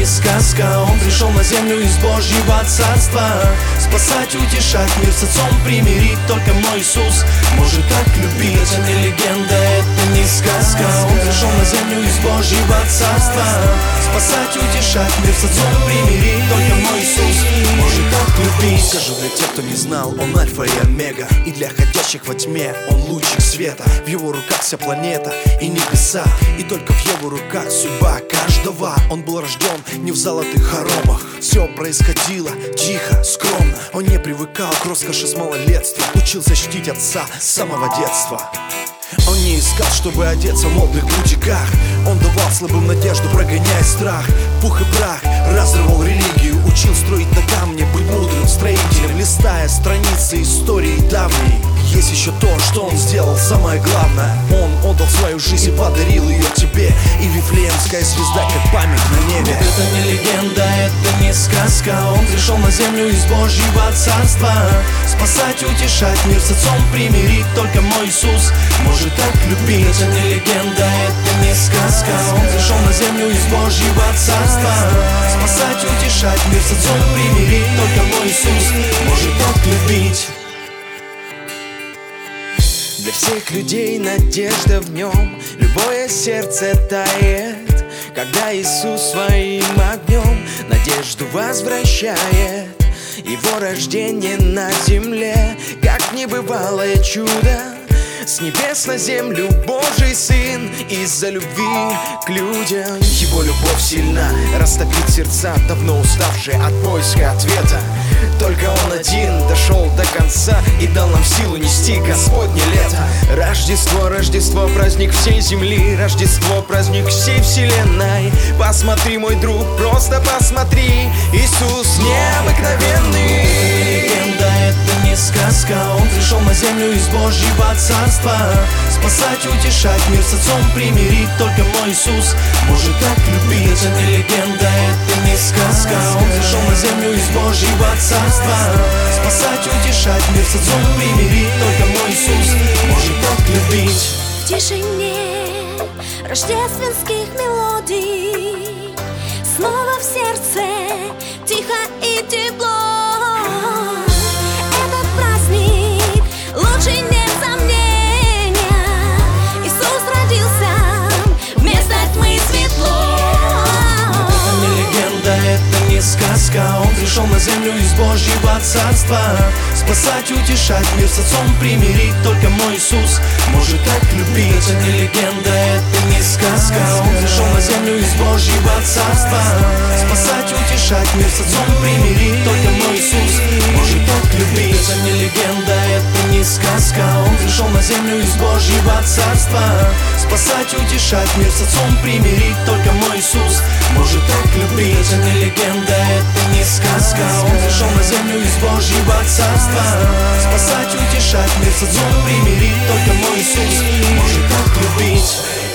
сказка. Он пришел на землю из Божьего царства, спасать, утешать, мир с отцом примирить. Только мой Иисус может так любить. Это не легенда, это не сказка. Он пришел на землю из Божьего царства, спасать, утешать, мир с отцом примирить. Только мой Иисус может так любить. Скажу для тех, кто не знал, он альфа и омега, и для ходящих во тьме он лучик света. В его руках вся планета и небеса, и только в его руках судьба каждого. Он был рожден не в золотых хоромах, все происходило тихо, скромно. Он не привыкал к роскоши с малолетства, учился чтить отца с самого детства. Он не искал, чтобы одеться в модных бутиках. Он давал слабым надежду, прогоняя страх. Пух и прах, разрывал религию, учил строить на камне, быть мудрым строителем, листая страницы истории давней. Есть еще то, что он сделал самое главное. Он отдал свою жизнь и подарил ее тебе. И Вифлеемская звезда, как память на небе. Это не легенда, это не сказка. Он пришел на землю из Божьего царства, спасать, утешать, мир с отцом примирить. Только мой Иисус может так любить. Это не легенда, это не сказка. Он пришел на землю из Божьего царства, спасать, утешать, мир с отцом примирить. Только мой Иисус может так любить. Для всех людей надежда в нем, любое сердце тает, когда Иисус своим огнем надежду возвращает. Его рождение на земле, как небывалое чудо, с небес на землю Божий Сын из-за любви к людям. Его любовь сильна, растопит сердца, давно уставшие от поиска ответа. Только Он один дошел до конца и дал нам силу нести Господне лето. Рождество, Рождество, праздник всей земли, Рождество, праздник всей вселенной. Посмотри, мой друг, просто посмотри, Иисус необыкновенный. Легенда, это не сказка. Он пришел на землю из Божьего царства, спасать, утешать, мир с отцом примирить. Только мой Иисус может так любить. Это не легенда, это не сказка. Он пришел на землю из Божьего царства, спасать, утешать, мир с отцом примирить. Только мой Иисус может так любить. В тишине рождественских мелодий снова в сердце тихо и тепло. Этот праздник лучший, нет сомнения. Иисус родился, вместо тьмы светло. Это не легенда, это не сказка. Он пришел на землю из Божьего царства, спасать, утешать, мир с отцом примирить. Только мой Иисус может так любить. Это не легенда, это не сказка. Он пришел на землю из Божьего царства, спасать, утешать, мир с отцом примирить. Только мой Иисус может так любить. Это не легенда, это не сказка. Он пришел на землю из Божьего царства, спасать, утешать, мир с отцом примирить. Только мой Иисус может так любить. Это не легенда, это не сказка. Он пришел на землю из Божьего царства, спасать, утешать, мир с отцом примирить. Только мой Иисус может так любить.